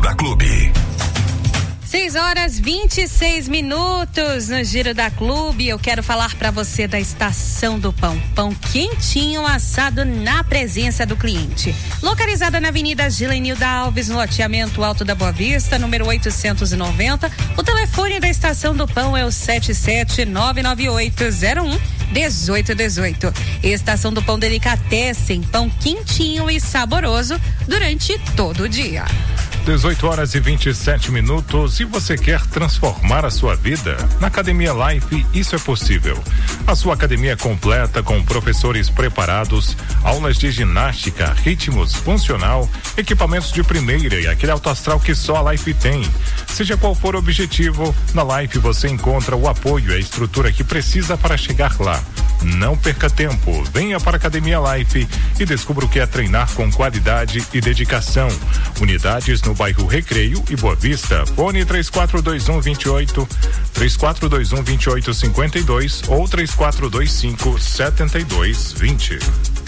da Clube. 6h26 no Giro da Clube. Eu quero falar para você da Estação do Pão. Pão quentinho assado na presença do cliente. Localizada na Avenida Gilenilda Alves, no loteamento Alto da Boa Vista, número 890. O telefone da Estação do Pão é o 77998011818. Estação do Pão Delicatessen, pão quentinho e saboroso durante todo o dia. 18h27. E você quer transformar a sua vida? Na Academia Life, isso é possível. A sua academia completa com professores preparados, aulas de ginástica, ritmos, funcional, equipamentos de primeira e aquele alto astral que só a Life tem. Seja qual for o objetivo, na Life você encontra o apoio e a estrutura que precisa para chegar lá. Não perca tempo, venha para a Academia Life e descubra o que é treinar com qualidade e dedicação. Unidades no bairro Recreio e Boa Vista. Fone 3421-28, 3421-2852 ou 3425-7220.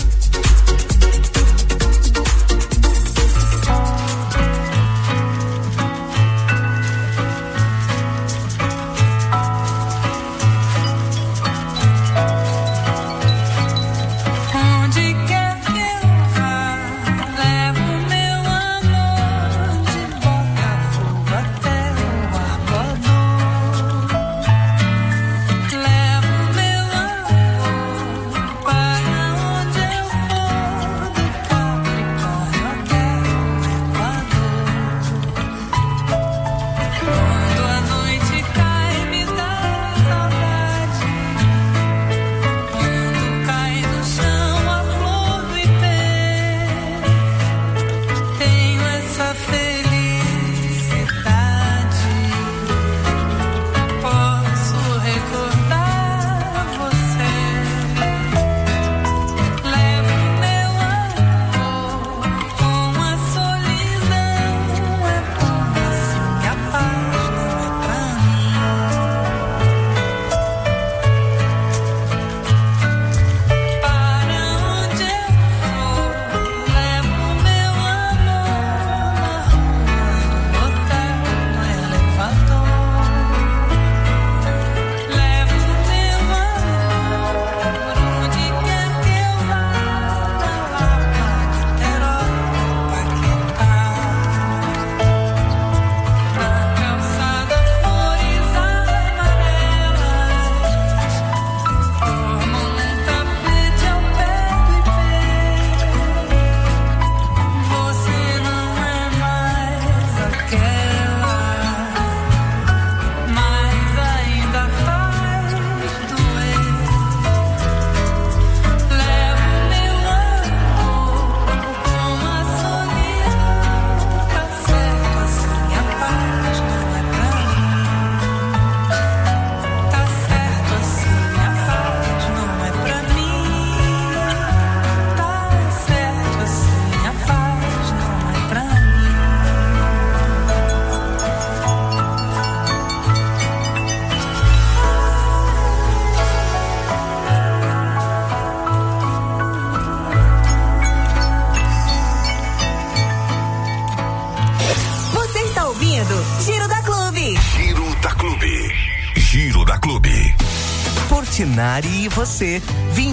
Portinari e você,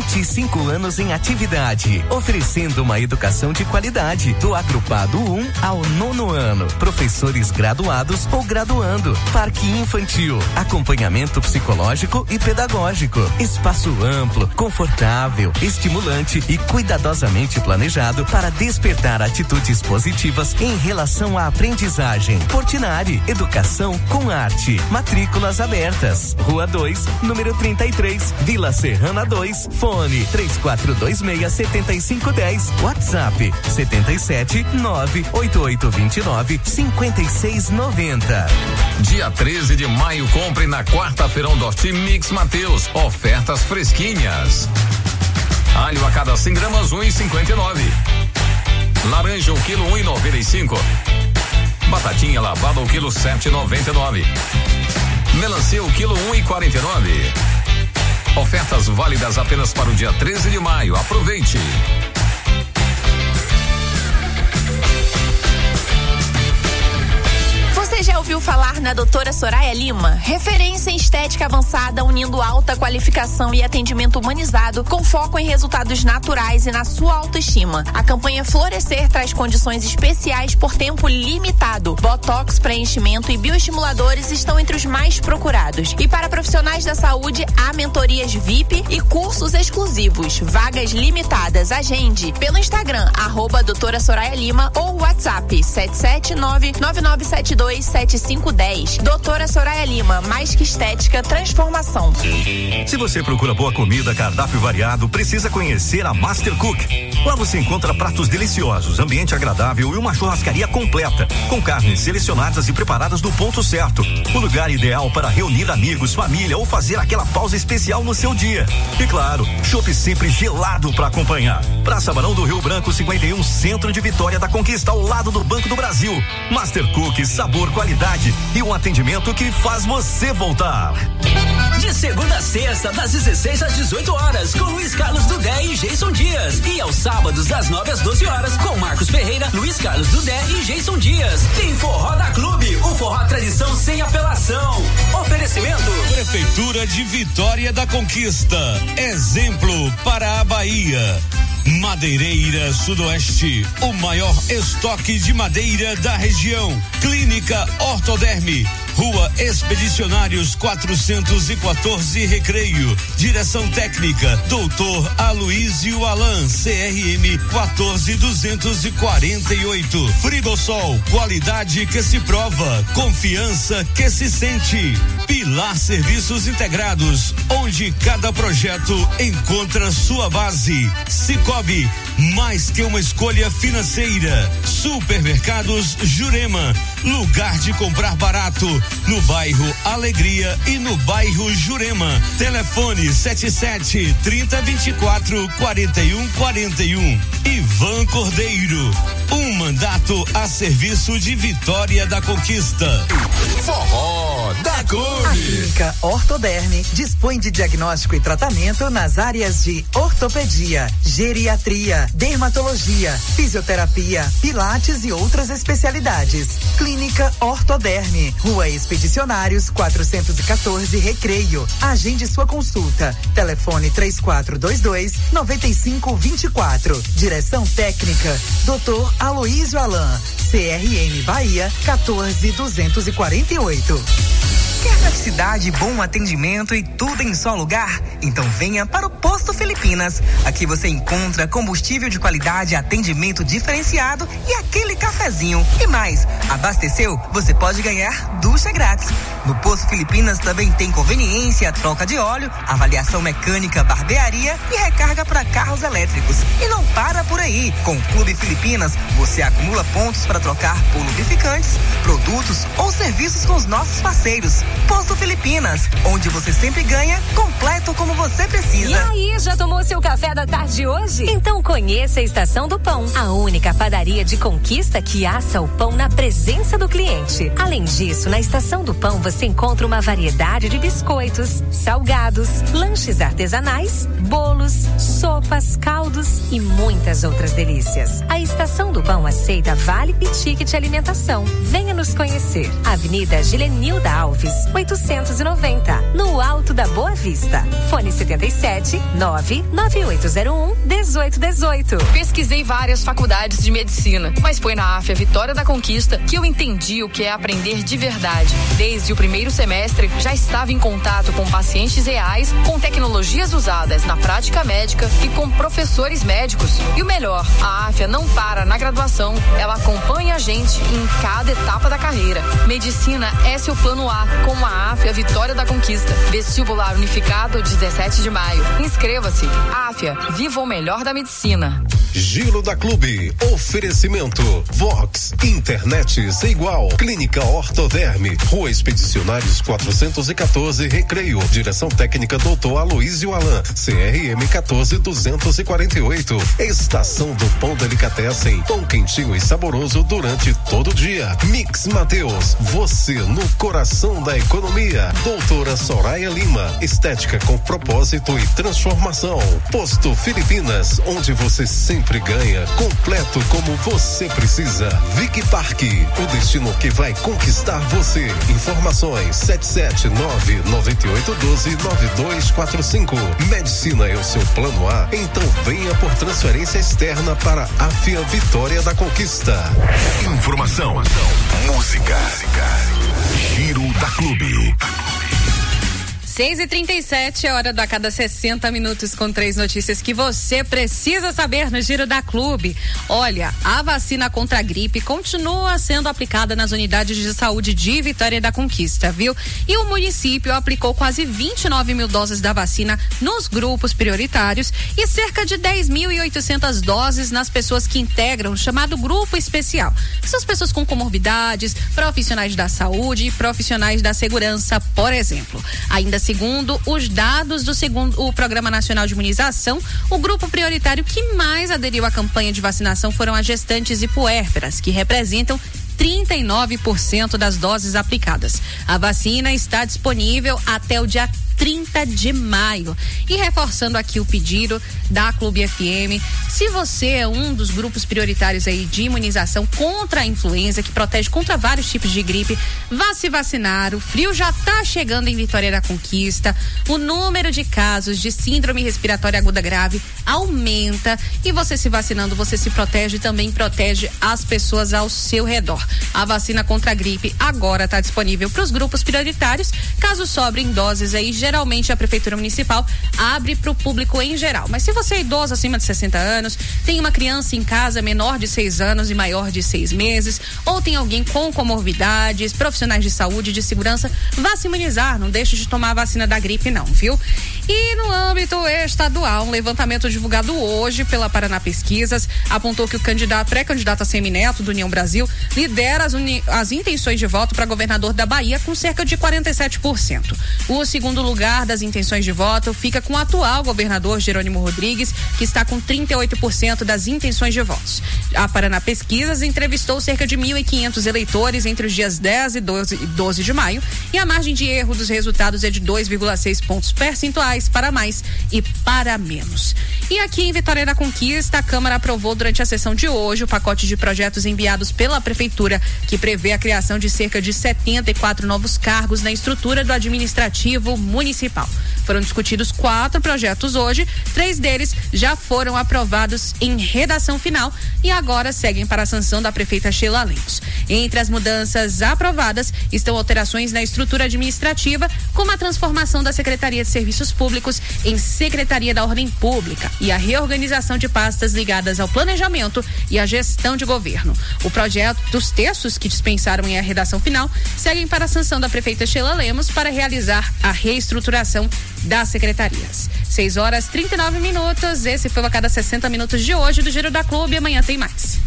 25 anos em atividade, oferecendo uma educação de qualidade, do agrupado 1 ao 9º ano, professores graduados ou graduando, parque infantil, acompanhamento psicológico e pedagógico, espaço amplo, confortável, estimulante e cuidadosamente planejado para despertar atitudes positivas em relação à aprendizagem. Portinari, educação com arte, matrículas abertas, Rua 2, número 33, Vila Serrana 2, fone 3426-7510, WhatsApp 77-98829-5690. Dia 13 de maio, compre na quarta-feirão do Horti Mix Mateus, ofertas fresquinhas. Alho a cada 100 gramas 1,59. Laranja o quilo 1,95. Batatinha lavada o quilo 7,99. Melancia o quilo 1,49. Ofertas válidas apenas para o dia 13 de maio. Aproveite. ouviu falar na doutora Soraya Lima? Referência em estética avançada, unindo alta qualificação e atendimento humanizado com foco em resultados naturais e na sua autoestima. A campanha Florescer traz condições especiais por tempo limitado. Botox, preenchimento e bioestimuladores estão entre os mais procurados. E para profissionais da saúde, há mentorias VIP e cursos exclusivos. Vagas limitadas. Agende pelo Instagram, @doutora Soraya Lima ou WhatsApp 779-9972-7510. Doutora Soraya Lima, mais que estética, transformação. Se você procura boa comida, cardápio variado, precisa conhecer a Master Cook. Lá você encontra pratos deliciosos, ambiente agradável e uma churrascaria completa, com carnes selecionadas e preparadas no ponto certo. O lugar ideal para reunir amigos, família ou fazer aquela pausa especial no seu dia. E claro, chopp sempre gelado para acompanhar. Praça Barão do Rio Branco 51, centro de Vitória da Conquista, ao lado do Banco do Brasil. Master Cook, sabor, qualidade e um atendimento que faz você voltar. De segunda a sexta, das 16 às 18 horas, com Luiz Carlos Dudé e Jason Dias. E aos sábados, das 9 às 12 horas, com Marcos Ferreira, Luiz Carlos Dudé e Jason Dias. Tem Forró da Clube, o forró tradição sem apelação. Oferecimento: Prefeitura de Vitória da Conquista. Exemplo para a Bahia. Madeireira Sudoeste, o maior estoque de madeira da região. Clínica Ortoderme, Rua Expedicionários 414, Recreio. Direção técnica, Doutor Aloísio Alan, CRM 14248. Frigosol, qualidade que se prova, confiança que se sente. Pilar Serviços Integrados, onde cada projeto encontra sua base. Cicobi, mais que uma escolha financeira. Supermercados Jurema, lugar de comprar barato, no bairro Alegria e no bairro Jurema. Telefone 77-3024-4141. Ivan Cordeiro, um mandato a serviço de Vitória da Conquista. Forró da Clube. A Clínica Ortoderme dispõe de diagnóstico e tratamento nas áreas de ortopedia, geriatria, dermatologia, fisioterapia, pilates e outras especialidades. Clínica Ortoderme, Rua Expedicionários 414, Recreio. Agende sua consulta. Telefone 3422-9524. Direção técnica, Dr. Aloísio Alan, CRM Bahia 14248. Quer praticidade, bom atendimento e tudo em só lugar? Então venha para o Posto Filipinas. Aqui você encontra combustível de qualidade, atendimento diferenciado e aquele cafezinho. E mais, abasteceu? Você pode ganhar ducha grátis. No Posto Filipinas também tem conveniência, troca de óleo, avaliação mecânica, barbearia e recarga para carros elétricos. E não para por aí. Com o Clube Filipinas, você acumula pontos para trocar por lubrificantes, produtos ou serviços com os nossos parceiros. Posto Filipinas, onde você sempre ganha, completo como você precisa. E aí, já tomou seu café da tarde hoje? Então conheça a Estação do Pão, a única padaria de Conquista que assa o pão na presença do cliente. Além disso, na Estação do Pão você encontra uma variedade de biscoitos, salgados, lanches artesanais, bolos, sopas, caldos e muitas outras delícias. A Estação do Pão aceita vale e ticket alimentação. Venha nos conhecer. Avenida Gilenilda Alves, 890, no Alto da Boa Vista. Fone 77-99801-1818. Pesquisei várias faculdades de medicina, mas foi na AFIA Vitória da Conquista que eu entendi o que é aprender de verdade. Desde o primeiro semestre, já estava em contato com pacientes reais, com tecnologias usadas na prática médica e com professores médicos. E o melhor, a AFIA não para na graduação, ela acompanha a gente em cada etapa da carreira. Medicina é seu plano A, com a AFIA Vitória da Conquista. Vestibular unificado 17 de maio. Inscreva-se. AFIA, viva o melhor da medicina. Giro da Clube. Oferecimento Vox, internet sem igual. Clínica Ortoderme, Rua Expedicionários 414, Recreio. Direção técnica Doutor Aloísio Alan, CRM 14248. Estação do Pão Delicatessen, pão quentinho e saboroso durante todo o dia. Mix Mateus, você no coração da economia. Doutora Soraya Lima, estética com propósito e transformação. Posto Filipinas, onde você sempre ganha, completo como você precisa. Vic Parque, o destino que vai conquistar você. Informações 779-9812-9245. Medicina é o seu plano A? Então venha por transferência externa para a Afia Vitória da Conquista. Informação, música, Giro da Clube. 6h37, é hora da cada 60 minutos com 3 notícias que você precisa saber no Giro da Clube. Olha, a vacina contra a gripe continua sendo aplicada nas unidades de saúde de Vitória da Conquista, viu? E o município aplicou quase 29 mil doses da vacina nos grupos prioritários e cerca de 10.800 doses nas pessoas que integram o chamado grupo especial. São as pessoas com comorbidades, profissionais da saúde e profissionais da segurança, por exemplo. Ainda segundo os dados do o Programa Nacional de Imunização, o grupo prioritário que mais aderiu à campanha de vacinação foram as gestantes e puérperas, que representam 39% das doses aplicadas. A vacina está disponível até o dia 30 de maio. E reforçando aqui o pedido da Clube FM, se você é um dos grupos prioritários aí de imunização contra a influenza, que protege contra vários tipos de gripe, vá se vacinar. O frio já está chegando em Vitória da Conquista, o número de casos de síndrome respiratória aguda grave aumenta, e você se vacinando, você se protege e também protege as pessoas ao seu redor. A vacina contra a gripe agora está disponível para os grupos prioritários. Caso sobrem doses aí, geralmente a Prefeitura Municipal abre para o público em geral. Mas se você é idoso acima de 60 anos, tem uma criança em casa menor de 6 anos e maior de 6 meses, ou tem alguém com comorbidades, profissionais de saúde e de segurança, vá se imunizar, não deixe de tomar a vacina da gripe não, viu? E no âmbito estadual, um levantamento divulgado hoje pela Paraná Pesquisas apontou que o pré-candidato a Semineto do União Brasil lidera as intenções de voto para governador da Bahia com cerca de 47%. O segundo lugar das intenções de voto fica com o atual governador Jerônimo Rodrigues, que está com 38% das intenções de votos. A Paraná Pesquisas entrevistou cerca de 1.500 eleitores entre os dias 10 e 12 de maio, e a margem de erro dos resultados é de 2,6 pontos percentuais para mais e para menos. E aqui em Vitória da Conquista, a Câmara aprovou durante a sessão de hoje o pacote de projetos enviados pela Prefeitura, que prevê a criação de cerca de 74 novos cargos na estrutura do administrativo municipal. Foram discutidos 4 projetos hoje, 3 deles já foram aprovados em redação final e agora seguem para a sanção da prefeita Sheila Lemos. Entre as mudanças aprovadas estão alterações na estrutura administrativa, como a transformação da Secretaria de Serviços Públicos em Secretaria da Ordem Pública e a reorganização de pastas ligadas ao planejamento e à gestão de governo. O projeto dos textos que dispensaram em a redação final seguem para a sanção da prefeita Sheila Lemos para realizar a reestruturação das secretarias. 6h39. Esse foi o a cada 60 minutos de hoje do Giro da Clube. Amanhã tem mais.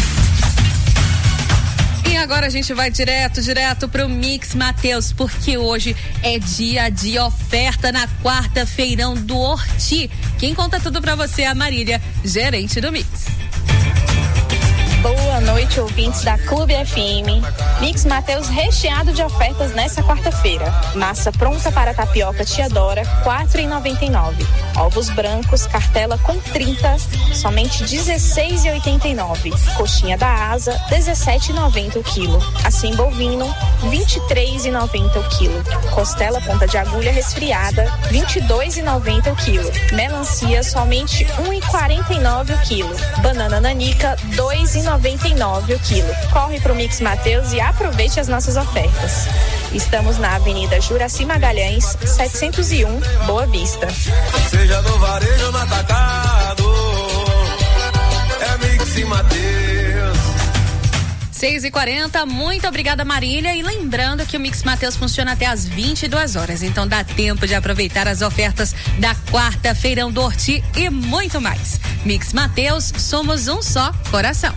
E agora a gente vai direto pro Mix Mateus, porque hoje é dia de oferta na quarta-feirão do Horti. Quem conta tudo pra você é a Marília, gerente do Mix. Boa noite, ouvintes da Clube FM. Mix Mateus recheado de ofertas nessa quarta-feira. Massa pronta para tapioca Tia Dora, R$4,99. Ovos brancos, cartela com 30, somente R$16,89. Coxinha da Asa, R$17,90 o quilo. Assim bovino, R$23,90 o quilo. Costela ponta de agulha resfriada, R$22,90 o quilo. Melancia, somente R$1,49 o quilo. Banana nanica, R$2,99 o quilo. Corre pro Mix Mateus e aproveite as nossas ofertas. Estamos na Avenida Juraci Magalhães, 701, Boa Vista. Seja no varejo ou no atacado, é Mix Mateus. 6h40, muito obrigada, Marília. E lembrando que o Mix Mateus funciona até às 22 horas, então dá tempo de aproveitar as ofertas da quarta-feirão do Horti e muito mais. Mix Mateus, somos um só coração.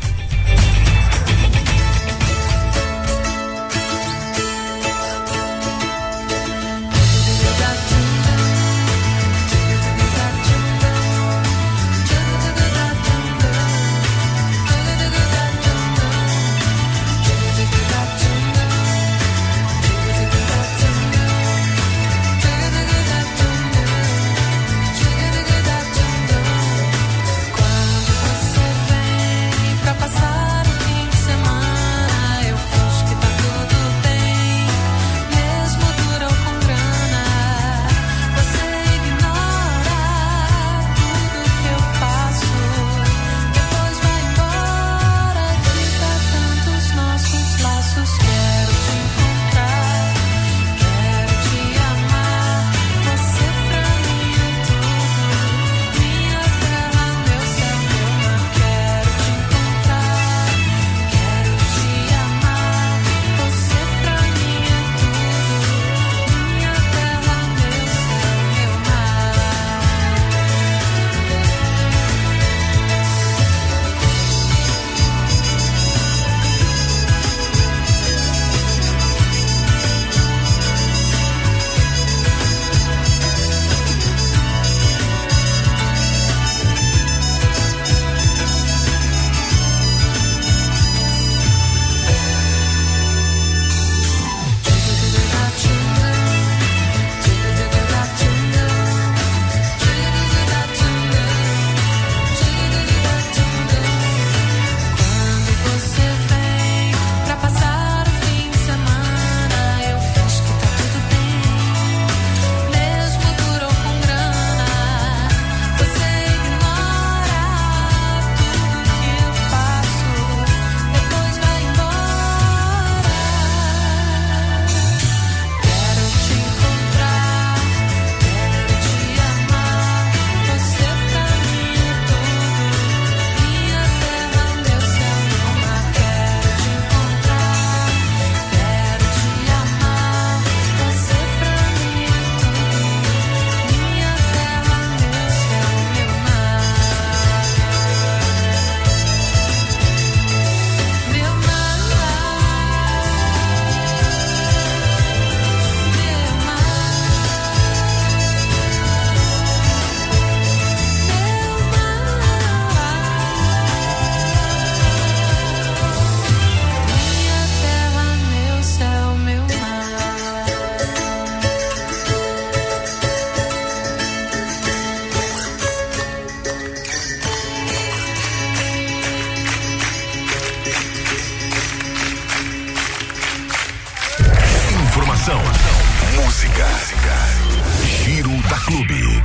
música. Giro da Clube.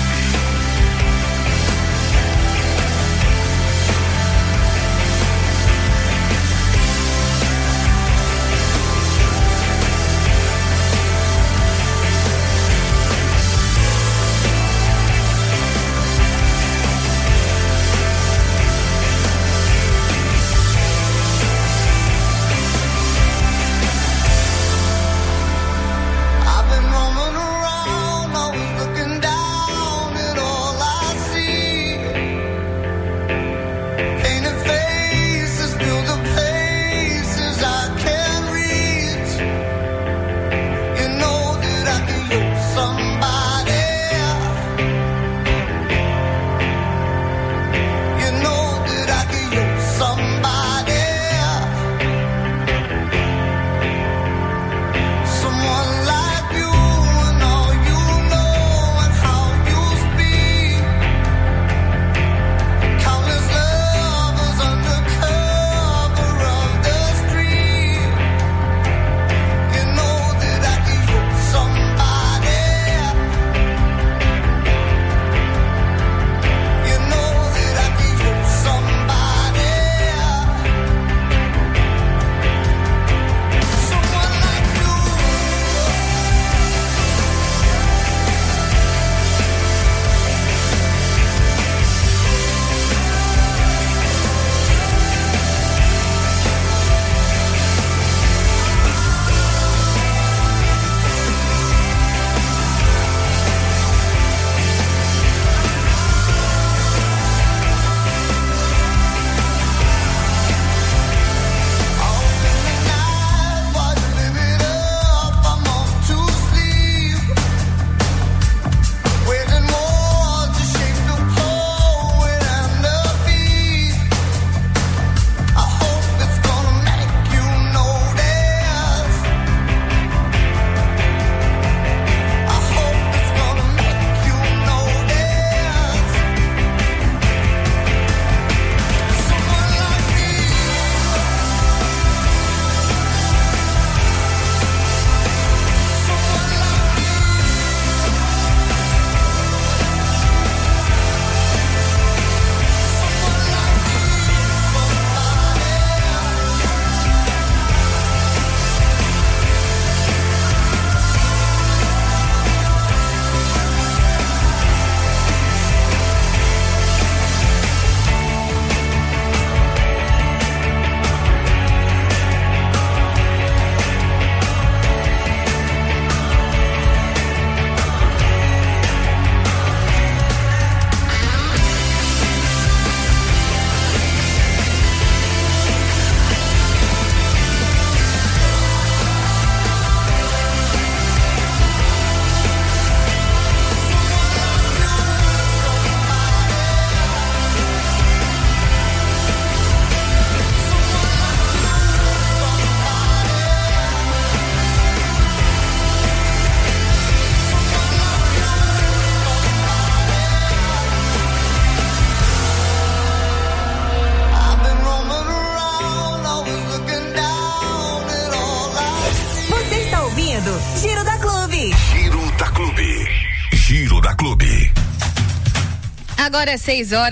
Giro da Clube. Giro da Clube. Giro da Clube. Agora é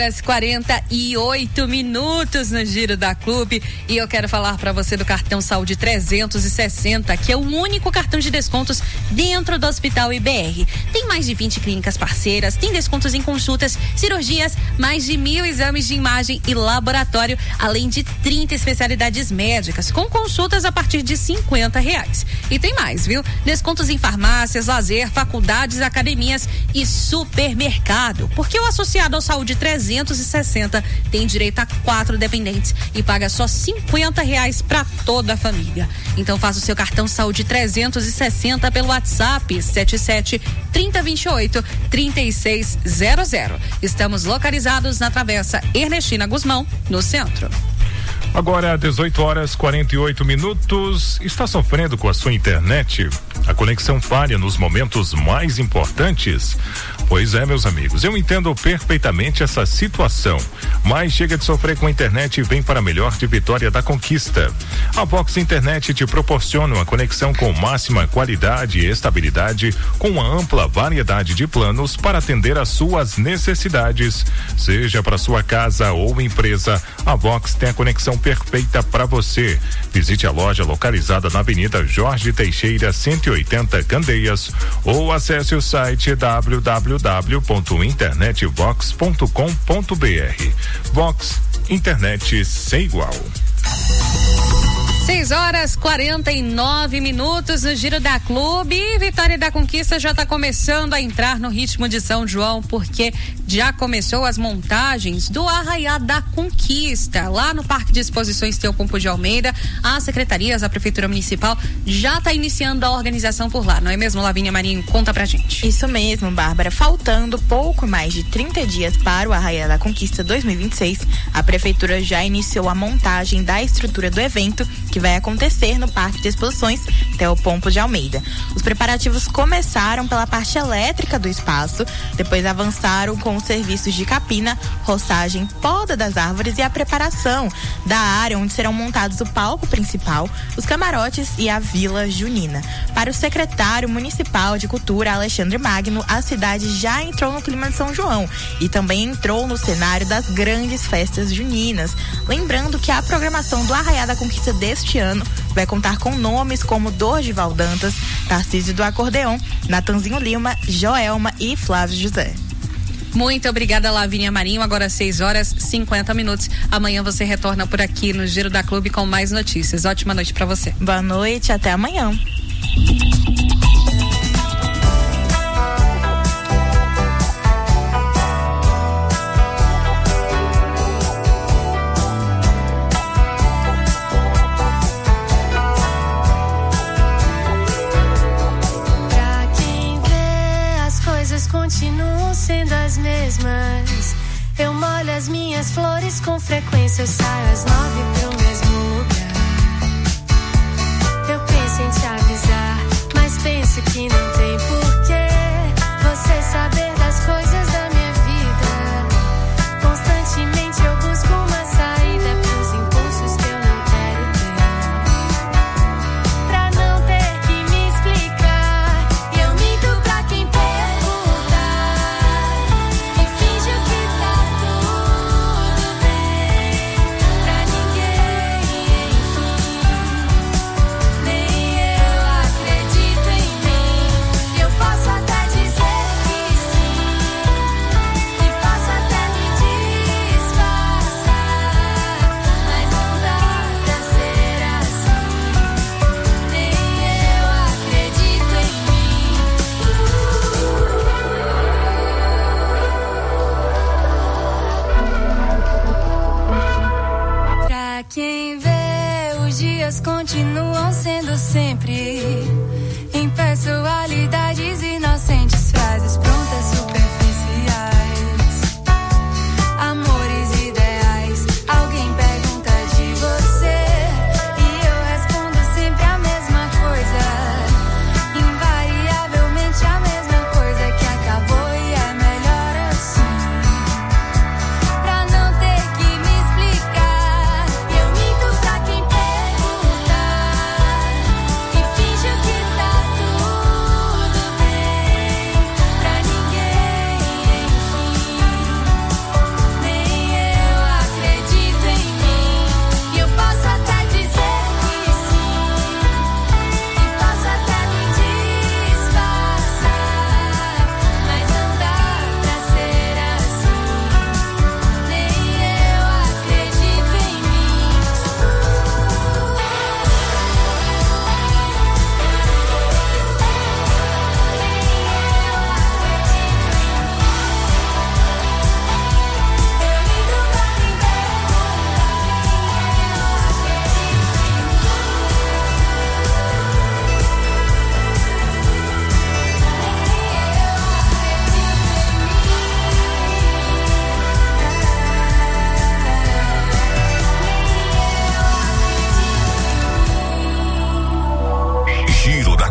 6h48 no Giro da Clube e eu quero falar para você do cartão Saúde 360, que é o único cartão de descontos dentro do Hospital IBR. Tem mais de 20 clínicas parceiras, tem descontos em consultas, cirurgias, mais de 1.000 exames de imagem e laboratório, além de 30 especialidades médicas, com consultas a partir de R$50. E tem mais, viu? Descontos em farmácias, lazer, faculdades, academias e supermercado, porque o associado ao Saúde 360 tem direito a 4 dependentes e paga só R$50 para toda a família. Então faça o seu cartão Saúde 360 pelo WhatsApp 77-3028-3600. Estamos localizados na Travessa Ernestina Guzmão, no centro. Agora, 18h48. Está sofrendo com a sua internet? A conexão falha nos momentos mais importantes? Pois é, meus amigos, eu entendo perfeitamente essa situação, mas chega de sofrer com a internet e vem para a melhor de Vitória da Conquista. A Vox Internet te proporciona uma conexão com máxima qualidade e estabilidade, com uma ampla variedade de planos para atender às suas necessidades. Seja para sua casa ou empresa, a Vox tem a conexão perfeita para você. Visite a loja localizada na Avenida Jorge Teixeira, 180 Candeias, ou acesse o site www.internetvox.com.br. Vox, internet sem igual. 6h49 no Giro da Clube. Vitória da Conquista já está começando a entrar no ritmo de São João, porque já começou as montagens do Arraiá da Conquista, lá no Parque de Exposições Teopompo de Almeida. As secretarias, a Prefeitura Municipal já está iniciando a organização por lá, não é mesmo, Lavínia Marinho? Conta pra gente. Isso mesmo, Bárbara. Faltando pouco mais de 30 dias para o Arraiá da Conquista 2026, a Prefeitura já iniciou a montagem da estrutura do evento, que vai acontecer no Parque de Exposições Teopompo de Almeida. Os preparativos começaram pela parte elétrica do espaço, depois avançaram com os serviços de capina, roçagem, poda das árvores e a preparação da área onde serão montados o palco principal, os camarotes e a Vila Junina. Para o secretário municipal de Cultura, Alexandre Magno, a cidade já entrou no clima de São João e também entrou no cenário das grandes festas juninas. Lembrando que a programação do Arraiá da Conquista deste ano vai contar com nomes como Dorival Dantas, Tarcísio do Acordeon, Natanzinho Lima, Joelma e Flávio José. Muito obrigada, Lavínia Marinho. Agora 6h50. Amanhã você retorna por aqui no Giro da Clube com mais notícias. Ótima noite pra você. Boa noite, até amanhã. Continuam sendo as mesmas. Eu molho as minhas flores com frequência. Eu saio às 9 pro mesmo lugar. Eu penso em te avisar, mas penso que não tem porquê você saber das coisas da minha vida. Constantemente eu busco uma saída pros impulsos que eu não quero ter, pra não ter que me explicar. E eu minto pra quem continuam sendo sempre em personalidades inocentes, frases prontas, superficiais, amores ideais. Alguém pergunta de você e eu respondo sempre a mesma coisa, invariavelmente a mesma coisa, que acabou e é melhor assim, pra não ter que me explicar. Eu minto pra quem pergunta e finjo que tá tudo bem, pra ninguém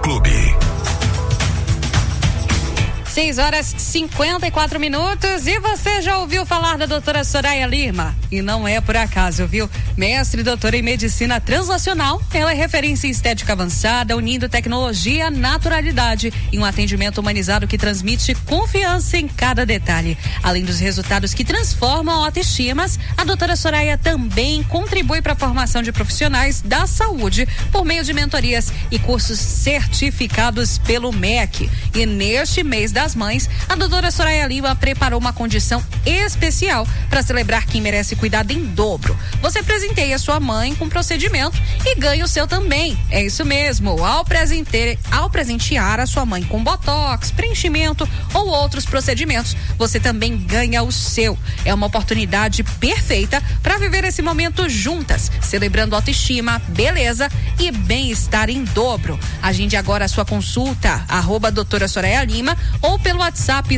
Clube. 6h54 e você já ouviu falar da doutora Soraya Lima? E não é por acaso, viu? Mestre e doutora em medicina translacional, ela é referência em estética avançada, unindo tecnologia, naturalidade e um atendimento humanizado que transmite confiança em cada detalhe. Além dos resultados que transformam autoestimas, a doutora Soraya também contribui para a formação de profissionais da saúde por meio de mentorias e cursos certificados pelo MEC. E neste mês das Mães, a doutora Soraya Lima preparou uma condição especial para celebrar quem merece cuidado em dobro. Você presenteia sua mãe com procedimento e ganha o seu também. É isso mesmo, ao presentear a sua mãe com botox, preenchimento ou outros procedimentos, você também ganha o seu. É uma oportunidade perfeita para viver esse momento juntas, celebrando autoestima, beleza e bem-estar em dobro. Agende agora a sua consulta, @doutora Soraya Lima ou pelo WhatsApp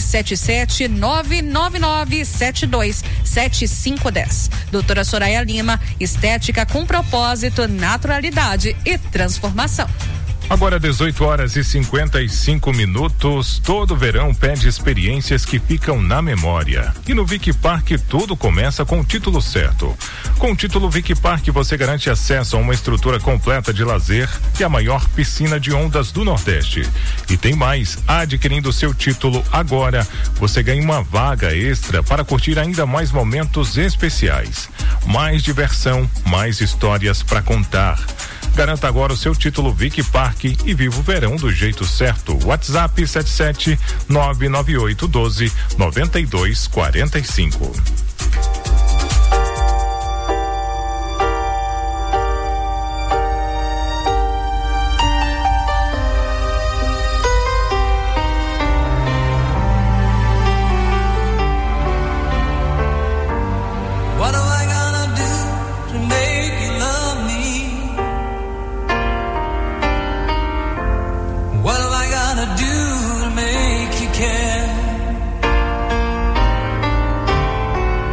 77999727510. Doutora Soraya Lima, estética com propósito, naturalidade e transformação. Agora 18h55. Todo verão pede experiências que ficam na memória. E no Vic Park tudo começa com o título certo. Com o título Vic Park você garante acesso a uma estrutura completa de lazer e a maior piscina de ondas do Nordeste. E tem mais, adquirindo seu título agora, você ganha uma vaga extra para curtir ainda mais momentos especiais. Mais diversão, mais histórias para contar. Garanta agora o seu título Vic Park e viva o verão do jeito certo. WhatsApp 77998129245. Do to make you care.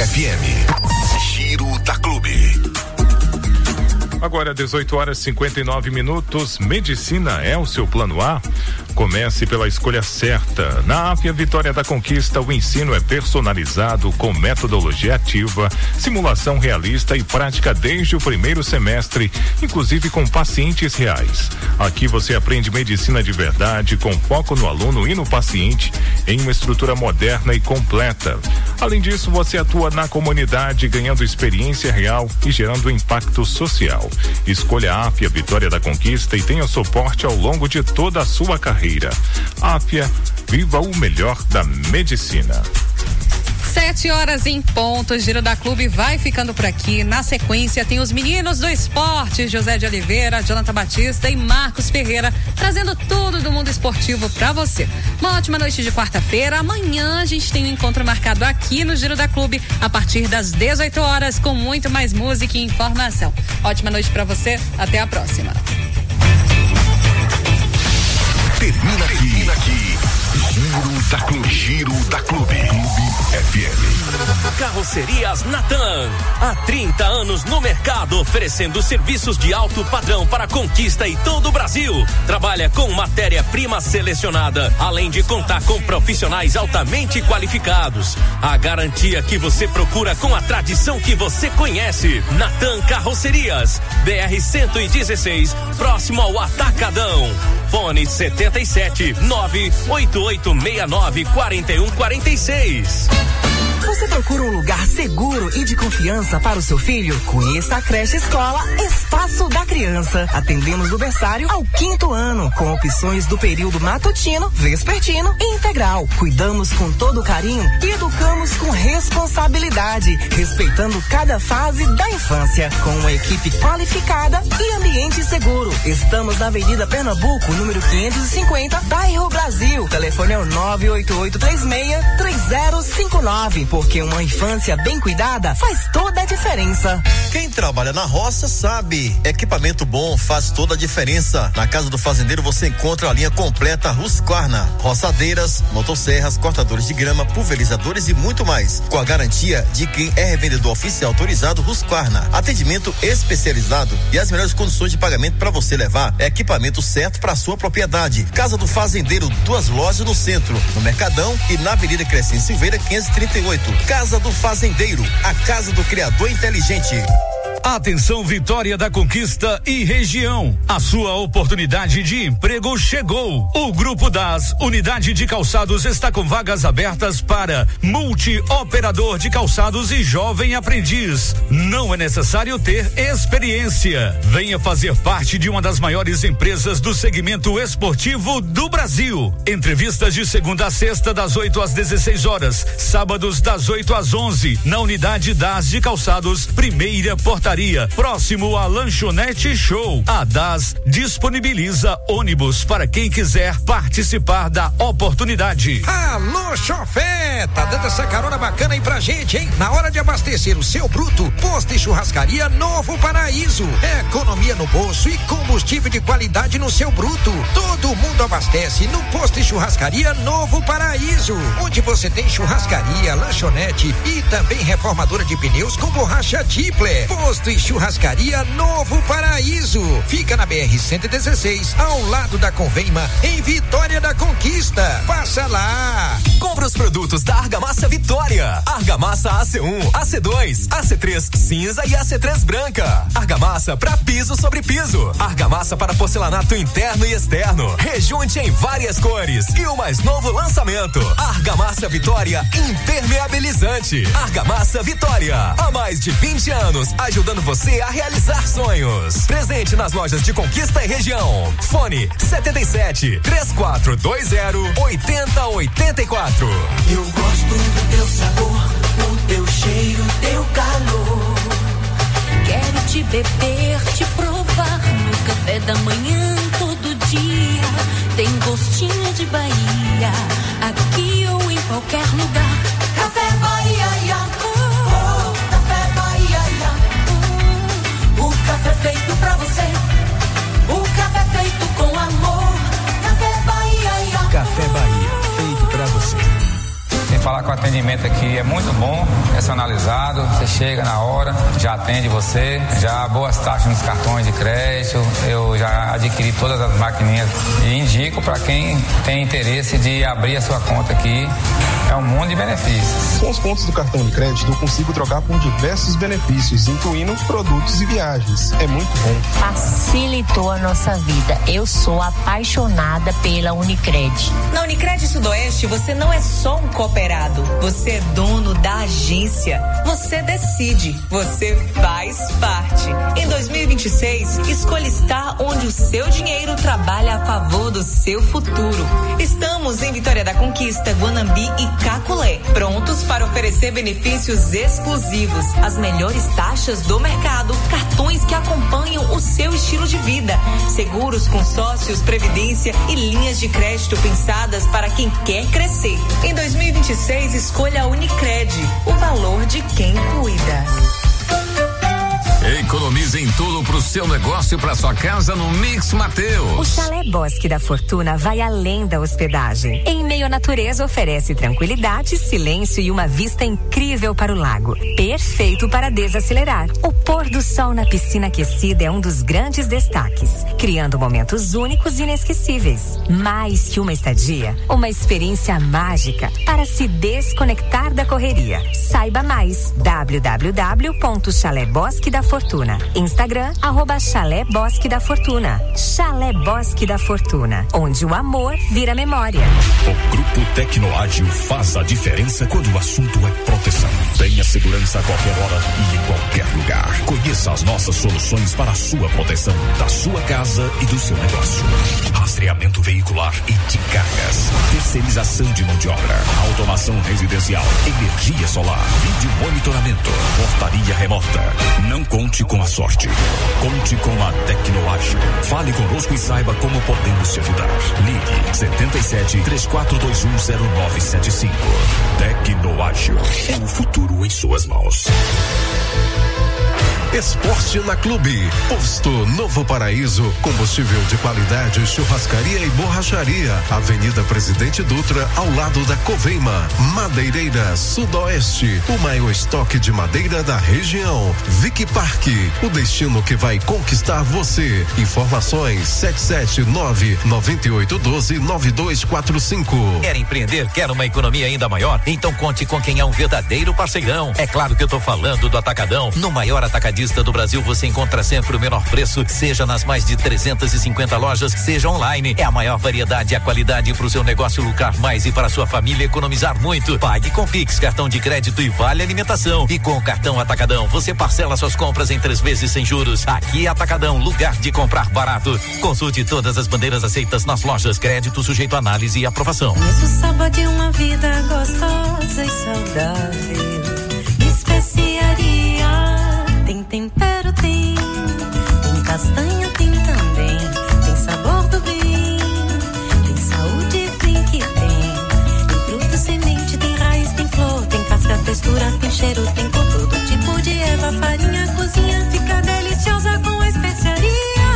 FM. Giro da Clube. Agora 18h59. Medicina é o seu plano A? Comece pela escolha certa. Na Áfia Vitória da Conquista, o ensino é personalizado com metodologia ativa, simulação realista e prática desde o primeiro semestre, inclusive com pacientes reais. Aqui você aprende medicina de verdade, com foco no aluno e no paciente, em uma estrutura moderna e completa. Além disso, você atua na comunidade, ganhando experiência real e gerando impacto social. Escolha a Áfia Vitória da Conquista e tenha suporte ao longo de toda a sua carreira. Áfia, viva o melhor da medicina. 7h em ponto, Giro da Clube vai ficando por aqui. Na sequência tem os meninos do esporte, José de Oliveira, Jonathan Batista e Marcos Ferreira, trazendo tudo do mundo esportivo pra você. Uma ótima noite de quarta-feira. Amanhã a gente tem um encontro marcado aqui no Giro da Clube a partir das 18 horas com muito mais música e informação. Ótima noite pra você, até a próxima. Termina aqui. Giro da Clube. FM. Carrocerias Natan. Há 30 anos no mercado, oferecendo serviços de alto padrão para Conquista e todo o Brasil. Trabalha com matéria-prima selecionada, além de contar com profissionais altamente qualificados. A garantia que você procura com a tradição que você conhece. Natan Carrocerias. BR-116, próximo ao Atacadão. Fone 77 98869 4146. Você procura um lugar seguro e de confiança para o seu filho? Conheça a creche escola Espaço da Criança. Atendemos do berçário ao 5º ano, com opções do período matutino, vespertino e integral. Cuidamos com todo carinho e educamos com responsabilidade, respeitando cada fase da infância, com uma equipe qualificada e ambiente seguro. Estamos na Avenida Pernambuco, número 550, bairro Brasil. Telefone é o 98836-3059. Porque uma infância bem cuidada faz toda a diferença. Quem trabalha na roça sabe, equipamento bom faz toda a diferença. Na Casa do Fazendeiro você encontra a linha completa Husqvarna, roçadeiras, motosserras, cortadores de grama, pulverizadores e muito mais, com a garantia de quem é revendedor oficial autorizado Husqvarna. Atendimento especializado e as melhores condições de pagamento para você levar equipamento certo para sua propriedade. Casa do Fazendeiro, 2 lojas no centro, no Mercadão e na Avenida Crescente Silveira 538. Casa do Fazendeiro, a casa do criador inteligente. Atenção Vitória da Conquista e região, a sua oportunidade de emprego chegou. O Grupo das Unidade de Calçados está com vagas abertas para multi-operador de calçados e jovem aprendiz. Não é necessário ter experiência. Venha fazer parte de uma das maiores empresas do segmento esportivo do Brasil. Entrevistas de segunda a sexta das 8 às 16 horas, sábados das 8 às 11, na Unidade das de Calçados, primeira portaria, próximo à Lanchonete Show. A DAS disponibiliza ônibus para quem quiser participar da oportunidade. Alô, chofé! Tá dando essa carona bacana aí pra gente, hein? Na hora de abastecer o seu bruto, Posto e Churrascaria Novo Paraíso. Economia no bolso e combustível de qualidade no seu bruto. Todo mundo abastece no Posto e Churrascaria Novo Paraíso, onde você tem churrascaria, lanchonete e também reformadora de pneus com borracha Tipler. Posto e Churrascaria Novo Paraíso. Fica na BR-116, ao lado da Convema, em Vitória da Conquista. Passa lá. Compra os produtos da Argamassa Vitória. Argamassa AC1, AC2, AC3 cinza e AC3 branca. Argamassa para piso sobre piso. Argamassa para porcelanato interno e externo. Rejunte em várias cores. E o mais novo lançamento, Argamassa Vitória Impermeabilizante. Argamassa Vitória, há mais de 20 anos, ajudando você a realizar sonhos. Presente nas lojas de Conquista e região. Fone 77 3420 8084. Eu gosto do teu sabor, o teu cheiro, teu calor. Quero te beber, te provar no café da manhã todo dia. Tem gostinho de Bahia, aqui ou em qualquer lugar. Café Bahia, Café Bahia, o café feito pra você, o café feito com amor. Café Bahia, Café Bahia, feito pra você. Sem falar com a atendimento aqui é muito bom, personalizado, você chega na hora, já atende você, já boas taxas nos cartões de crédito, eu já adquiri todas as maquininhas e indico para quem tem interesse de abrir a sua conta aqui, é um mundo de benefícios. Com os pontos do cartão de crédito eu consigo trocar por diversos benefícios, incluindo produtos e viagens, é muito bom. Facilitou a nossa vida, eu sou apaixonada pela Unicred. Na Unicred Sudoeste você não é só um cooperado, você é dono da agência, você decide, você faz parte. Em 2026, escolha estar onde o seu dinheiro trabalha a favor do seu futuro. Estamos em Vitória da Conquista, Guanambi e Caculé, prontos para oferecer benefícios exclusivos, as melhores taxas do mercado, cartões que acompanham o seu estilo de vida, seguros, consórcios, previdência e linhas de crédito pensadas para quem quer crescer. Em 2026, escolha a Unicred, o valor de quem cuida. Economize em tudo pro seu negócio e pra sua casa no Mix Mateus. O Chalé Bosque da Fortuna vai além da hospedagem. Em meio à natureza, oferece tranquilidade, silêncio e uma vista incrível para o lago. Perfeito para desacelerar. O pôr do sol na piscina aquecida é um dos grandes destaques, criando momentos únicos e inesquecíveis. Mais que uma estadia, uma experiência mágica para se desconectar da correria. Saiba mais, www.chalébosque da Fortuna. Instagram, @Chalé Bosque da Fortuna. Chalé Bosque da Fortuna, onde o amor vira memória. O Grupo Tecnoágil faz a diferença quando o assunto é proteção. Tenha segurança a qualquer hora e em qualquer lugar. Conheça as nossas soluções para a sua proteção, da sua casa e do seu negócio. Rastreamento veicular e de cargas. Terceirização de mão de obra. Automação residencial. Energia solar. Vídeo monitoramento. Portaria remota. Não conte com a sorte. Conte com a Tecnoágil. Fale conosco e saiba como podemos te ajudar. Ligue 77 34210975. Tecnoágil. É o futuro em suas mãos. Esporte na Clube. Posto Novo Paraíso. Combustível de qualidade, churrascaria e borracharia. Avenida Presidente Dutra, ao lado da Coveima. Madeireira Sudoeste. O maior estoque de madeira da região. Vic Parque. O destino que vai conquistar você. Informações 779-9812-9245. Quer empreender? Quer uma economia ainda maior? Então conte com quem é um verdadeiro parceirão. É claro que eu tô falando do Atacadão. No maior atacadista do Brasil você encontra sempre o menor preço, seja nas mais de 350 lojas, seja online. É a maior variedade e a qualidade para o seu negócio lucrar mais e para a sua família economizar muito. Pague com Pix, cartão de crédito e vale alimentação. E com o cartão Atacadão você parcela suas compras em 3 vezes sem juros. Aqui é Atacadão, lugar de comprar barato. Consulte todas as bandeiras aceitas nas lojas. Crédito sujeito a análise e aprovação. Isso sabe de uma vida gostosa e saudável. Especiaria. Tem tempero, tem castanha, tem também. Tem sabor do bem, tem saúde, tem que tem. Tem fruta, semente, tem raiz, tem flor, tem casca, textura, tem cheiro, tem com todo tipo de erva, farinha, cozinha, fica deliciosa com especiaria.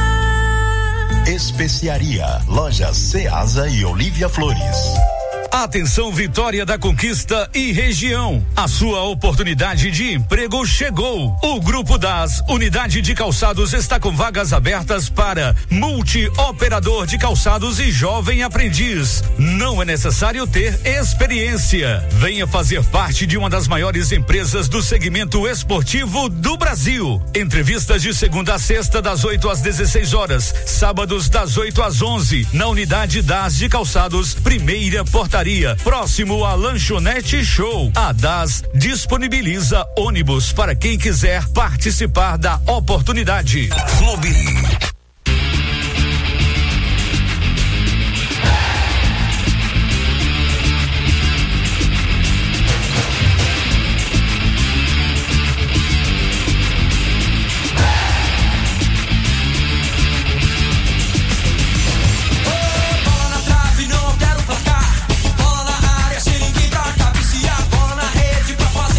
Especiaria, lojas Ceasa e Olívia Flores. Atenção Vitória da Conquista e região. A sua oportunidade de emprego chegou. O Grupo das Unidade de Calçados está com vagas abertas para multi-operador de calçados e jovem aprendiz. Não é necessário ter experiência. Venha fazer parte de uma das maiores empresas do segmento esportivo do Brasil. Entrevistas de segunda a sexta das 8 às 16 horas, sábados das 8 às 11, na Unidade das de Calçados, primeira portaria, próximo à Lanchonete Show. A DAS disponibiliza ônibus para quem quiser participar da oportunidade. Clube.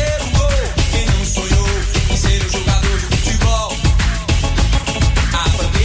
Jogador de futebol, a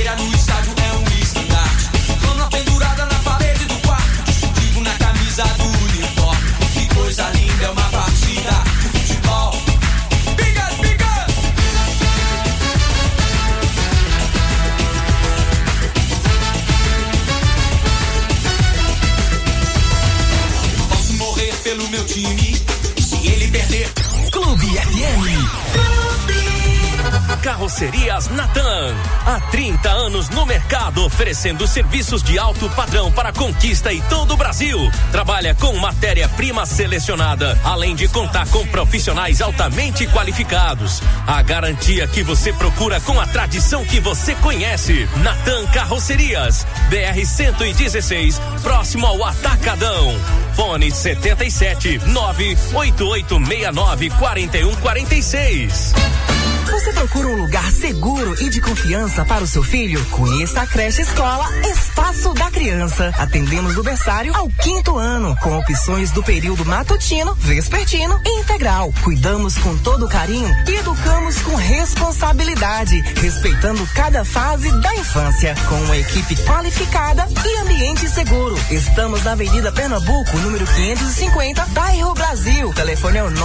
Carrocerias Natan. Há 30 anos no mercado, oferecendo serviços de alto padrão para conquista e todo o Brasil. Trabalha com matéria-prima selecionada, além de contar com profissionais altamente qualificados. A garantia que você procura com a tradição que você conhece. Natan Carrocerias, BR-116, próximo ao Atacadão. Fone 77 98869 4146. Você procura um lugar seguro e de confiança para o seu filho? Conheça a creche escola Espaço da Criança. Atendemos do berçário ao 5º ano, com opções do período matutino, vespertino e integral. Cuidamos com todo carinho e educamos com responsabilidade, respeitando cada fase da infância, com uma equipe qualificada e ambiente seguro. Estamos na Avenida Pernambuco, número 550, bairro Brasil. Telefone é o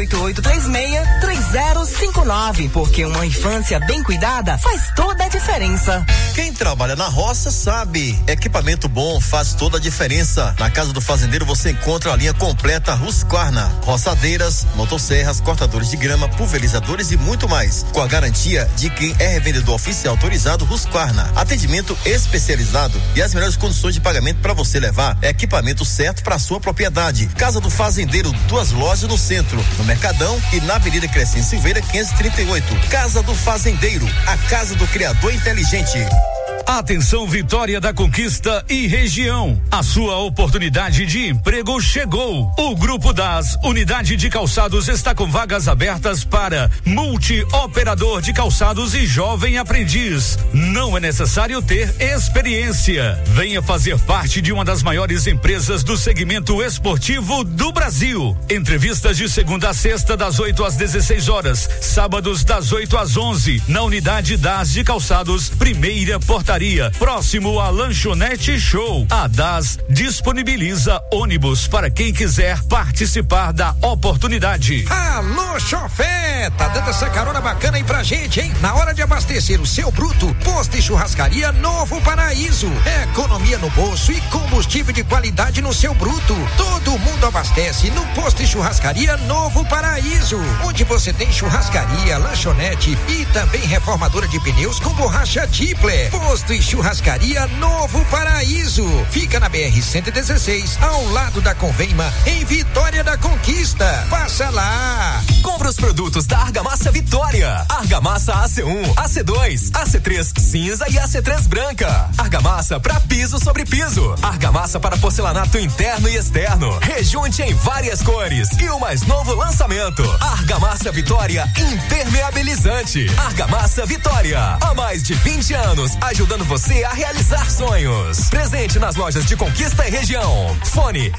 988363059. Porque uma infância bem cuidada faz toda a diferença. Quem trabalha na roça sabe, equipamento bom faz toda a diferença. Na Casa do Fazendeiro você encontra a linha completa Husqvarna, roçadeiras, motosserras, cortadores de grama, pulverizadores e muito mais, com a garantia de quem é revendedor oficial autorizado Husqvarna. Atendimento especializado e as melhores condições de pagamento para você levar equipamento certo para sua propriedade. Casa do Fazendeiro, 2 lojas no centro, no Mercadão e na Avenida Crescente Silveira 538. Casa do Fazendeiro, a casa do criador inteligente. Atenção, Vitória da Conquista e região. A sua oportunidade de emprego chegou. O Grupo das Unidade de Calçados está com vagas abertas para multi-operador de calçados e jovem aprendiz. Não é necessário ter experiência. Venha fazer parte de uma das maiores empresas do segmento esportivo do Brasil. Entrevistas de segunda a sexta, das 8 às 16 horas. Sábados, das 8 às 11. Na Unidade das de Calçados, primeira portaria, próximo à Lanchonete Show. A DAS disponibiliza ônibus para quem quiser participar da oportunidade. Alô, chofé! Tá dando essa carona bacana aí pra gente, hein? Na hora de abastecer o seu bruto, Posto e Churrascaria Novo Paraíso. Economia no bolso e combustível de qualidade no seu bruto. Todo mundo abastece no Posto e Churrascaria Novo Paraíso, onde você tem churrascaria, lanchonete e também reformadora de pneus com borracha Tipler. Posto e Churrascaria Novo Paraíso. Fica na BR-116, ao lado da Convema, em Vitória da Conquista. Passa lá. Compra os produtos da Argamassa Vitória. Argamassa AC1, AC2, AC3 cinza e AC3 branca. Argamassa para piso sobre piso. Argamassa para porcelanato interno e externo. Rejunte em várias cores. E o mais novo lançamento: Argamassa Vitória impermeabilizante. Argamassa Vitória, há mais de 20 anos, ajudando você a realizar sonhos. Presente nas lojas de Conquista e região. Fone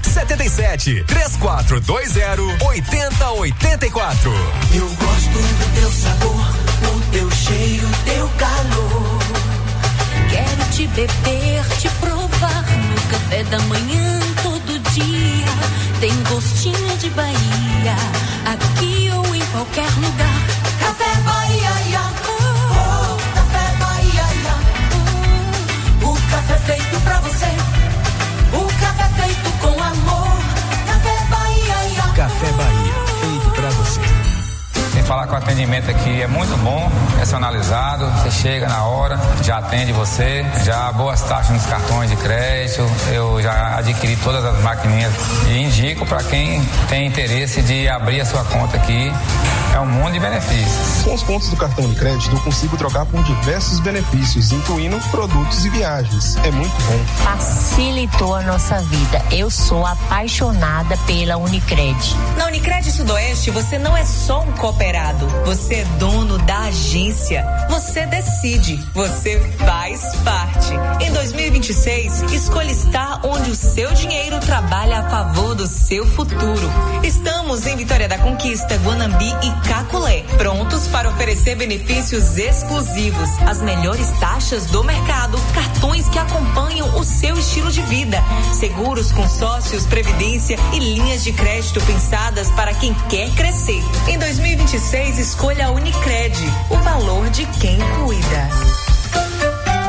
77 3420 8084. Eu gosto do teu sabor, o teu cheiro, teu calor. Quero te beber, te provar no café da manhã todo dia. Tem gostinho de Bahia, aqui ou em qualquer lugar. Café Bahia, oh, Café Bahia, o café feito pra você, o café feito com amor. Café Bahia, Café Bahia, feito pra você. Sem falar que o atendimento aqui é muito bom, personalizado, você chega na hora, já atende você, já boas taxas nos cartões de crédito, eu já adquiri todas as maquininhas e indico para quem tem interesse de abrir a sua conta aqui, é um mundo de benefícios. Com os pontos do cartão de crédito eu consigo trocar por diversos benefícios, incluindo produtos e viagens, é muito bom. Facilitou a nossa vida, eu sou apaixonada pela Unicred. Na Unicred Sudoeste você não é só um cooperado, você é dono da agência, você decide, você faz parte. Em 2026, escolha estar onde o seu dinheiro trabalha a favor do seu futuro. Estamos em Vitória da Conquista, Guanambi e Caculé, prontos para oferecer benefícios exclusivos, as melhores taxas do mercado, cartões que acompanham o seu estilo de vida, seguros, consórcios, previdência e linhas de crédito pensadas para quem quer crescer. Em 2026, escolha a Unicred, o valor de quem cuida.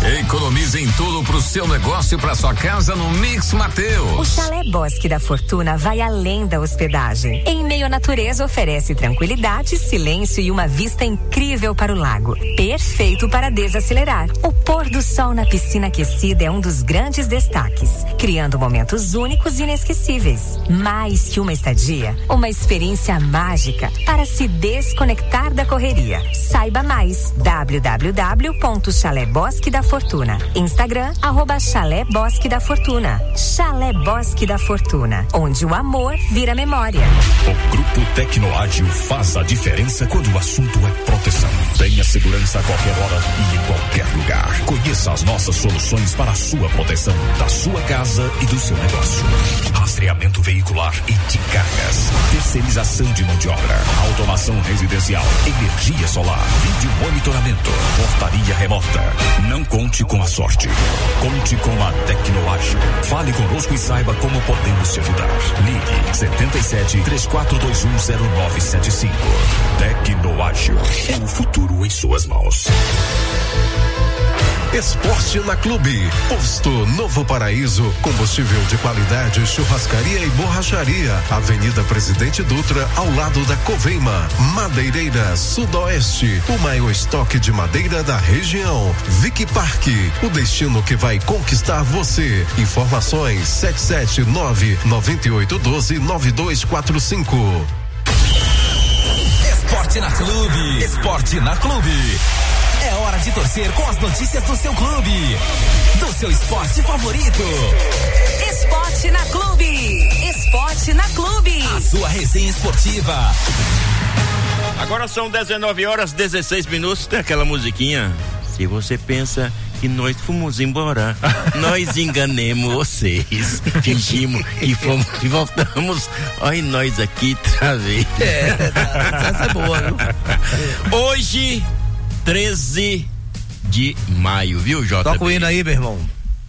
Economize em tudo pro seu negócio e pra sua casa no Mix Mateus. O Chalé Bosque da Fortuna vai além da hospedagem. Em meio à natureza, oferece tranquilidade, silêncio e uma vista incrível para o lago. Perfeito para desacelerar. O pôr do sol na piscina aquecida é um dos grandes destaques, criando momentos únicos e inesquecíveis. Mais que uma estadia, uma experiência mágica para se desconectar da correria. Saiba mais. www.Chalé Bosque da Fortuna. Instagram, @Chalé Bosque da Fortuna. Chalé Bosque da Fortuna, onde o amor vira memória. O Grupo Tecnoágil faz a diferença quando o assunto é proteção. Tenha segurança a qualquer hora e em qualquer lugar. Conheça as nossas soluções para a sua proteção, da sua casa e do seu negócio. Rastreamento veicular e de cargas. Terceirização de mão de obra. Automação residencial. Energia solar. Vídeo monitoramento. Portaria remota. Não conte com a sorte. Conte com a Tecnoágil. Fale conosco e saiba como podemos te ajudar. Ligue 77-3421-0975. Tecnoágil. O futuro em suas mãos. Esporte na Clube. Posto Novo Paraíso. Combustível de qualidade, churrascaria e borracharia. Avenida Presidente Dutra, ao lado da Coveima. Madeireira Sudoeste. O maior estoque de madeira da região. Vic Park. O destino que vai conquistar você. Informações 779-9812-9245. Esporte na Clube. Esporte na Clube. É hora de torcer com as notícias do seu clube, do seu esporte favorito. Esporte na Clube. Esporte na Clube. A sua resenha esportiva. Agora são 19h16. Tem aquela musiquinha. Se você pensa que nós fomos embora, nós enganemos vocês. Fingimos que fomos e voltamos. Olha nós aqui outra vez. Essa é boa, viu? Hoje, 13 de maio, viu, JB? Toca o hino aí, meu irmão.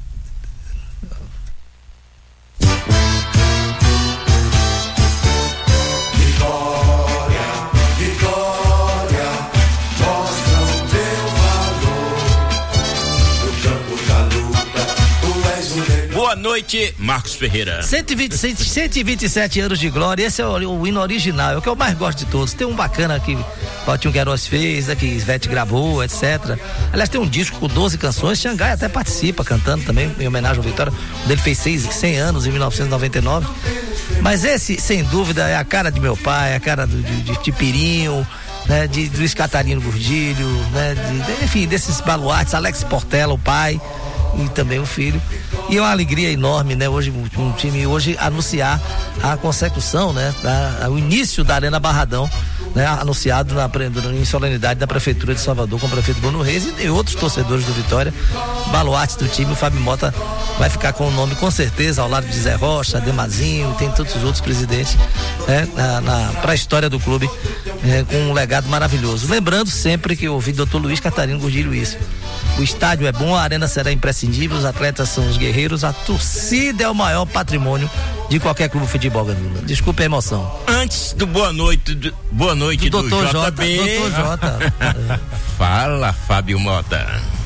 Boa noite, Marcos Ferreira. 127 anos de glória. Esse é o hino original, é o que eu mais gosto de todos. Tem um bacana que Valtinho Queiroz fez, que Ivete gravou, etc. Aliás, tem um disco com 12 canções. Xangai até participa cantando também, em homenagem ao Vitória. Ele fez 100 anos em 1999. Mas esse, sem dúvida, é a cara de meu pai, é a cara de Tipirinho, né, de Luiz Catarino Gordilho, né, enfim, desses baluartes, Alex Portela, o pai, e também o filho. E é uma alegria enorme, né? Hoje, um time hoje anunciar a consecução, né? O início da Arena Barradão, né? Anunciado em solenidade da Prefeitura de Salvador com o prefeito Bruno Reis e outros torcedores do Vitória, baluartes do time. O Fábio Mota vai ficar com o nome com certeza ao lado de Zé Rocha, Ademazinho, e tem todos os outros presidentes, né? Para a história do clube, com um legado maravilhoso. Lembrando sempre que eu ouvi Dr. Luiz Catarino Gordilho isso. O estádio é bom, a arena será imprescindível, os atletas são os guerreiros, a torcida é o maior patrimônio de qualquer clube de futebol, Gandula. Desculpe a emoção. Antes do boa noite do JB. Dr. J. Fala, Fábio Mota.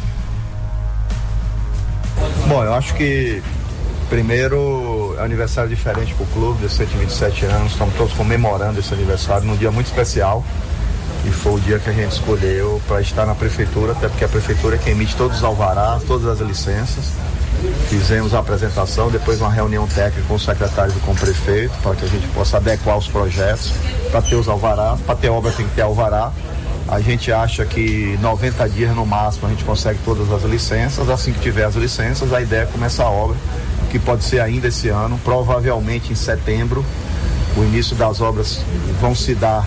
Bom, eu acho que primeiro é um aniversário diferente para o clube, de 127 anos, estamos todos comemorando esse aniversário num dia muito especial. E foi o dia que a gente escolheu para estar na prefeitura, até porque a prefeitura é quem emite todos os alvarás, todas as licenças. Fizemos a apresentação, depois uma reunião técnica com os secretários e com o prefeito, para que a gente possa adequar os projetos, para ter os alvarás. Para ter obra tem que ter alvará. A gente acha que 90 dias no máximo a gente consegue todas as licenças. Assim que tiver as licenças, a ideia é começar a obra, que pode ser ainda esse ano, provavelmente em setembro. O início das obras vão se dar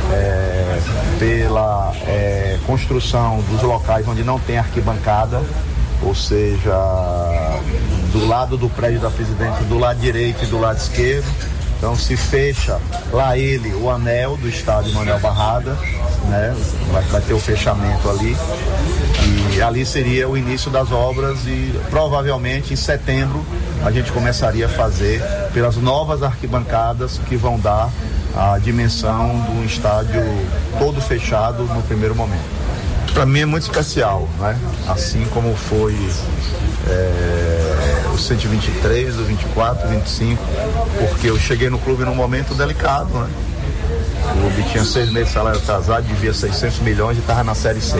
pela construção dos locais onde não tem arquibancada, ou seja, do lado do prédio da Presidente, do lado direito e do lado esquerdo. Então se fecha lá o anel do estádio Manuel Barrada, né? Vai ter o fechamento ali, e ali seria o início das obras, e provavelmente em setembro a gente começaria a fazer pelas novas arquibancadas que vão dar a dimensão do estádio todo fechado no primeiro momento. Para mim é muito especial, né? Assim como foi o 123, o 24, o 25, porque eu cheguei no clube num momento delicado, né? O clube tinha 6 meses de salário atrasado, devia 600 milhões e estava na Série C.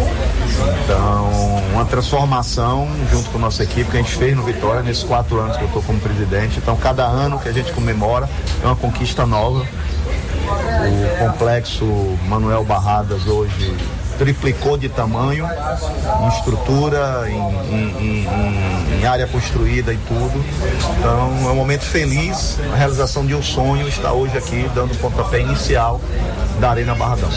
Então, uma transformação junto com a nossa equipe que a gente fez no Vitória nesses 4 anos que eu estou como presidente. Então, cada ano que a gente comemora é uma conquista nova. O complexo Manuel Barradas hoje triplicou de tamanho, em estrutura, em área construída e tudo. Então é um momento feliz, a realização de um sonho está hoje aqui dando o pontapé inicial da Arena Barradão.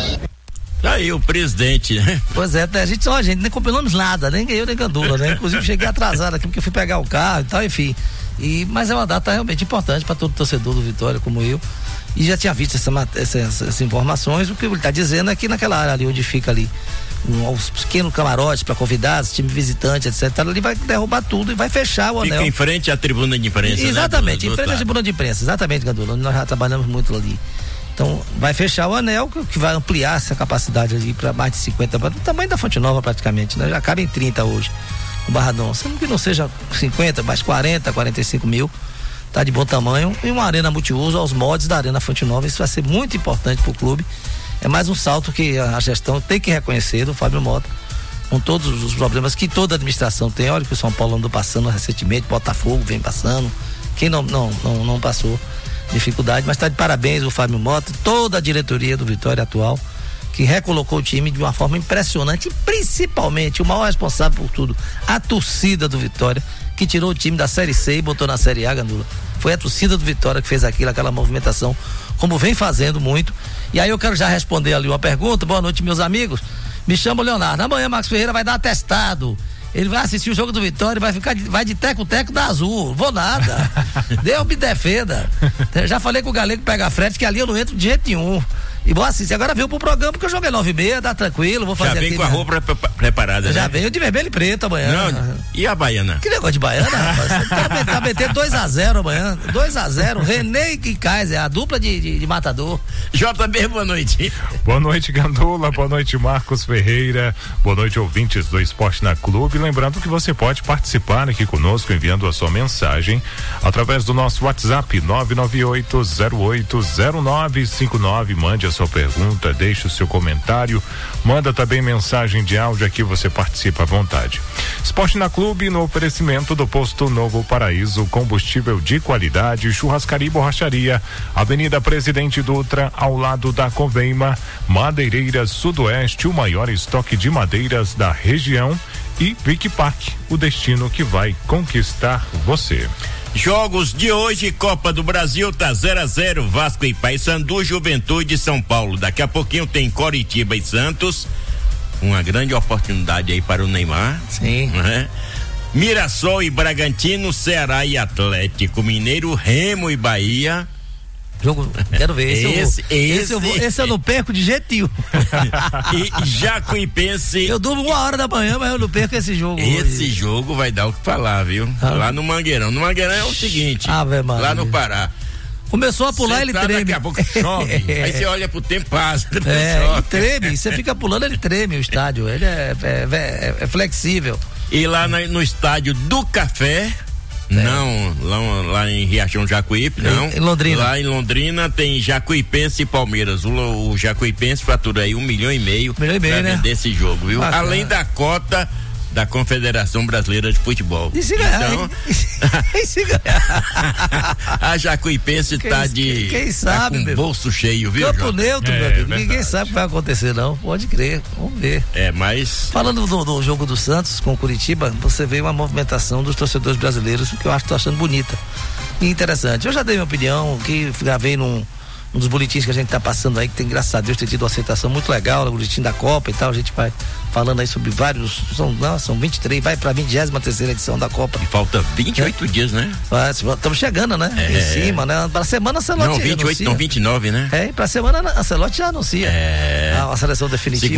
Aí o presidente, né? Pois é, a gente nem combinamos nada, nem eu nem Gandula, né? Inclusive cheguei atrasado aqui porque eu fui pegar o carro e tal, enfim. Mas é uma data realmente importante para todo torcedor do Vitória como eu. E já tinha visto essas informações. O que ele está dizendo é que naquela área ali onde fica ali os pequenos camarotes para convidados, time visitante, etc. Ele vai derrubar tudo e vai fechar o anel. Fica em frente à tribuna de imprensa. Exatamente, né? em frente à tribuna de imprensa, exatamente, Gandula. Nós já trabalhamos muito ali. Então vai fechar o anel, que vai ampliar essa capacidade ali para mais de 50, do tamanho da Fonte Nova praticamente, né? Já cabe em 30 hoje o Barradão, sendo que não seja 50, mas 40, 45 mil, tá de bom tamanho, e uma arena multiuso aos moldes da Arena Fonte Nova. Isso vai ser muito importante pro clube. É mais um salto que a gestão tem que reconhecer do Fábio Mota, com todos os problemas que toda a administração tem. Olha que o São Paulo andou passando recentemente, Botafogo vem passando, quem não passou dificuldade, mas está de parabéns o Fábio Mota, toda a diretoria do Vitória atual, que recolocou o time de uma forma impressionante, e principalmente o maior responsável por tudo, a torcida do Vitória, que tirou o time da Série C e botou na Série A, Gandula. Foi a torcida do Vitória que fez aquela movimentação, como vem fazendo muito. E aí eu quero já responder ali uma pergunta. Boa noite, meus amigos. Me chamo Leonardo. Amanhã Marcos Ferreira vai dar atestado. Ele vai assistir o jogo do Vitória e vai de teco-teco da Azul. Vou nada. Deus me defenda. Já falei com o Galego pegar frete, que ali eu não entro de jeito nenhum. E vou assistir. Agora veio pro programa, porque eu joguei 9h30, dá tranquilo, vou fazer. Já vem com a roupa preparada, já né? veio de vermelho e preto amanhã. Não, e a baiana? Que negócio de baiana, rapaz? Tá metendo 2-0 amanhã. 2-0. René e Kaiser, a dupla de matador. JB, boa noite. Boa noite, Gandula. Boa noite, Marcos Ferreira. Boa noite, ouvintes do Esporte na Clube. Lembrando que você pode participar aqui conosco enviando a sua mensagem através do nosso WhatsApp 998080959. Mande a sua pergunta, deixe o seu comentário, manda também mensagem de áudio, aqui você participa à vontade. Esporte na Clube, no oferecimento do Posto Novo Paraíso, combustível de qualidade, churrascaria e borracharia, Avenida Presidente Dutra, ao lado da Coveima, Madeireiras Sudoeste, o maior estoque de madeiras da região, e Vicpac, o destino que vai conquistar você. Jogos de hoje, Copa do Brasil, tá 0-0, Vasco e Paysandu, Juventude e São Paulo. Daqui a pouquinho tem Coritiba e Santos, uma grande oportunidade aí para o Neymar. Sim. Né? Mirassol e Bragantino, Ceará e Atlético Mineiro, Remo e Bahia. Jogo, quero ver. Esse eu não perco de jeito nenhum. E Jacuipense. Eu durmo 1h da manhã, mas eu não perco esse jogo. Esse jogo vai dar o que falar, viu? Lá no Mangueirão. No Mangueirão é o seguinte, lá no Pará. Começou a pular, ele treme. Daqui a pouco chove. Aí você olha pro tempo, passa. Ele treme. Você fica pulando, ele treme o estádio. Ele é flexível. E lá no estádio do Café. Não, lá em Riachão Jacuípe, não. Em Londrina. Lá em Londrina tem Jacuipense e Palmeiras. O Jacuipense fatura aí 1,5 milhão pra vender, né? Esse jogo, viu? Bacana. Além da cota da Confederação Brasileira de Futebol. E se ganhar? Então, a Jacuipense quem sabe, com o bolso cheio, viu? Campo neutro, meu amigo. Ninguém sabe o que vai acontecer, não. Pode crer, vamos ver. Mas... Falando do jogo do Santos com o Curitiba, você vê uma movimentação dos torcedores brasileiros que eu tô achando bonita e interessante. Eu já dei minha opinião, que gravei num dos boletins que a gente tá passando aí, que tem, graças a Deus, tem tido uma aceitação muito legal, o boletim da Copa e tal. A gente vai falando aí sobre vários, são 23, vai pra 23ª edição da Copa. E falta 28 dias, né? Estamos chegando, né? Em cima, né? Pra semana a Ancelotti não, 28, anuncia. não, 29, né? Pra semana a Ancelotti já anuncia a seleção definitiva.